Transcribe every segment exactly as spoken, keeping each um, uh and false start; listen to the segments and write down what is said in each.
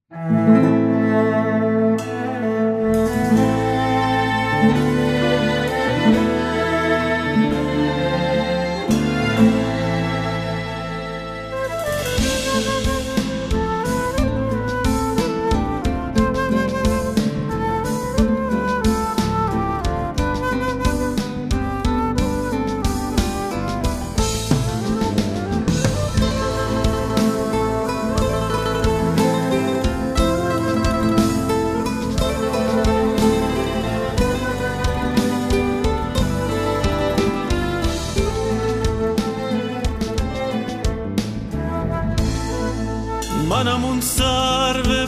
منم اون سرو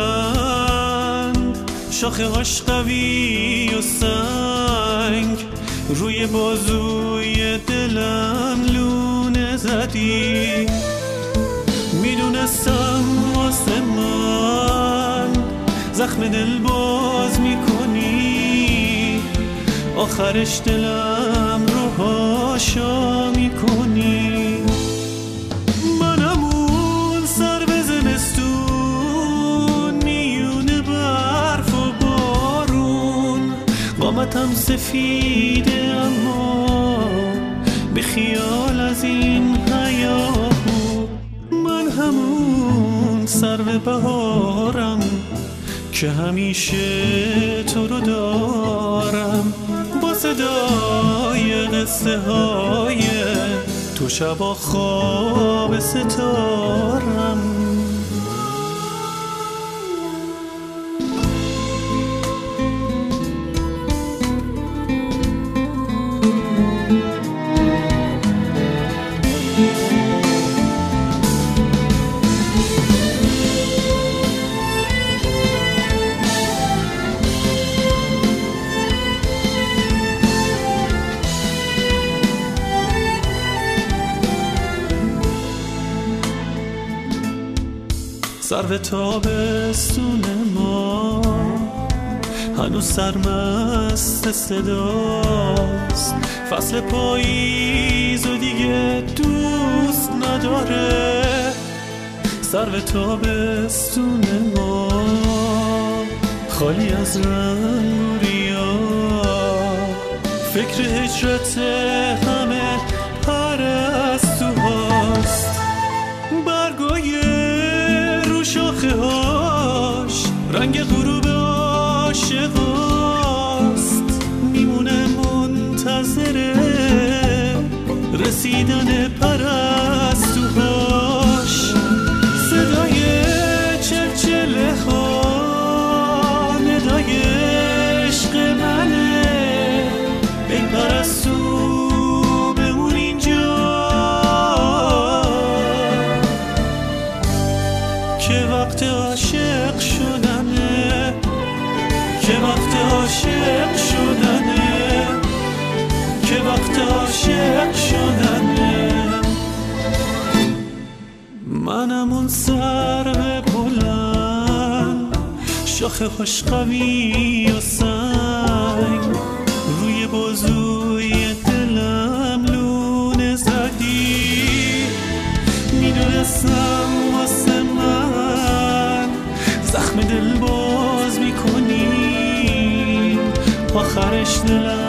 بلند، شاخه هاش قوی و سنگ، روی بازوی دلم لونه زدی. میدونستم واسه من زخم دل باز میکنی، آخرش دلم رو هاشا میکنی. قامتم سفیده اما به خیال از این هیاهو. من همون سرو بهارم که همیشه تو رو دارم، با صدای قصه های تو شبا خواب ستارم. سرو تابستون ما هنوز سرمست صداست، فصل پاییز و دیگه دوست نداره. سرو تابستون ما خالی از رنگ و ریا، فکر هجرت همه پرستوهاست. برگای شاخه هاش رنگ غروب عاشقاست، میمونه منتظره رسیدن پرستوهاش. صدای چلچله ها ندای عشق منه، ای پرستو بمون اینجا که وقت عاشق شدنه، که وقت عاشق شدنه، که وقت عاشق شدنه. منم اون سرو بلند، شاخه هاش قوی و سنگ، روی بازوی دلم لونه زدی. میدونستم واسه من زخم دل باز میکنی، آخرش دلم